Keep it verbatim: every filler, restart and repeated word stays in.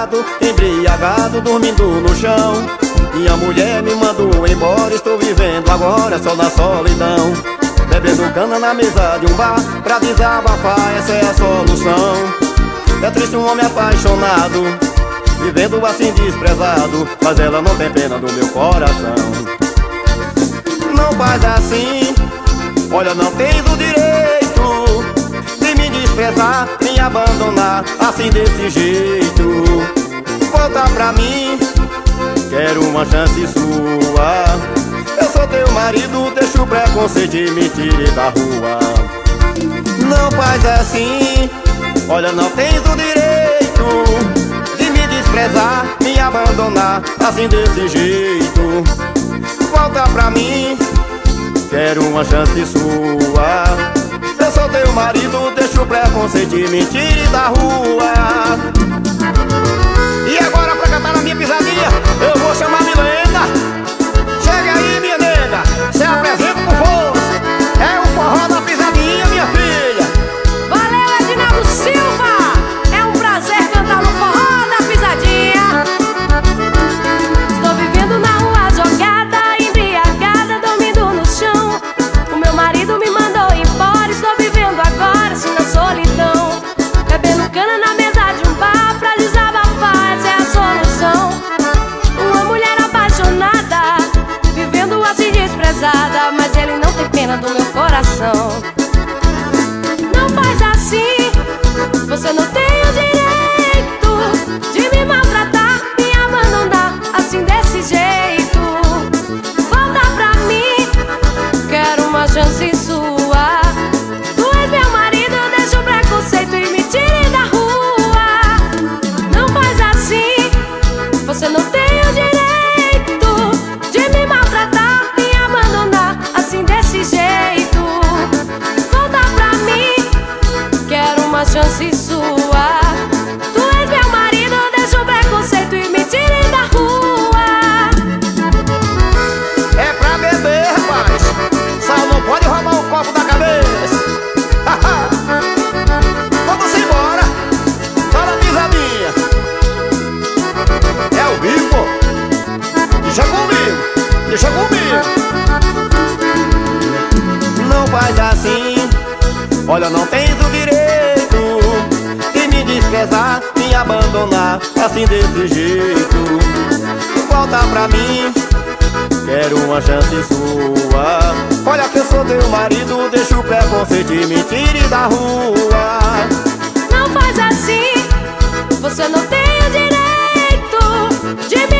jogado, embriagado, dormindo no chão. Minha mulher me mandou embora, estou vivendo agora só na solidão. Bebendo cana na mesa de um bar, pra desabafar, essa é a solução. É triste um homem apaixonado, vivendo assim desprezado, mas ela não tem pena do meu coração. Não faz assim, olha, não tens o direito de me desprezar, me abandonar assim desse jeito. Volta pra mim, quero uma chance sua. Eu sou teu marido, deixa o preconceito e me tire da rua. Não faz assim, olha, não tens o direito de me desprezar, me abandonar assim desse jeito. Volta pra mim, quero uma chance sua. Eu sou teu marido, deixa o preconceito e me tire da rua. E agora pra cantar na minha pisadinha, eu vou chamar a Milena. Chega aí, minha nega, se apresenta com força. É o forró da pisadinha, minha filha. Valeu, Edinaldo Silva. É um prazer cantar no forró da pisadinha. Estou vivendo na rua jogada, embriagada, dormindo no chão. O meu marido me mandou embora, estou vivendo agora assim na solidão. Bebendo cana na mesa de um bar, pra desabafar, essa é a solução. Uma mulher apaixonada, vivendo assim desprezada, mas ele não tem pena do meu coração. Não faz assim, você não tem o direito de me maltratar, me abandonar assim desse jeito. Volta pra mim, quero uma chance sua. Tu és meu marido, deixa o preconceito e me tire da rua. Não faz assim, você não tem o direito de me maltratar, me abandonar assim desse jeito. Volta pra mim, quero uma chance sua. Tu és meu marido, deixa o preconceito e me tire da rua. É pra beber, rapaz, só não pode roubar o copo da cabeça. Vamos embora, fala pisadinha. É ao vivo, deixa comigo, deixa comigo. Não faz assim, olha, não tens o direito de me desprezar, me abandonar assim desse jeito. Volta pra mim, quero uma chance sua. Olha que eu sou teu marido, deixa o preconceito e me tire da rua. Não faz assim, você não tem o direito de me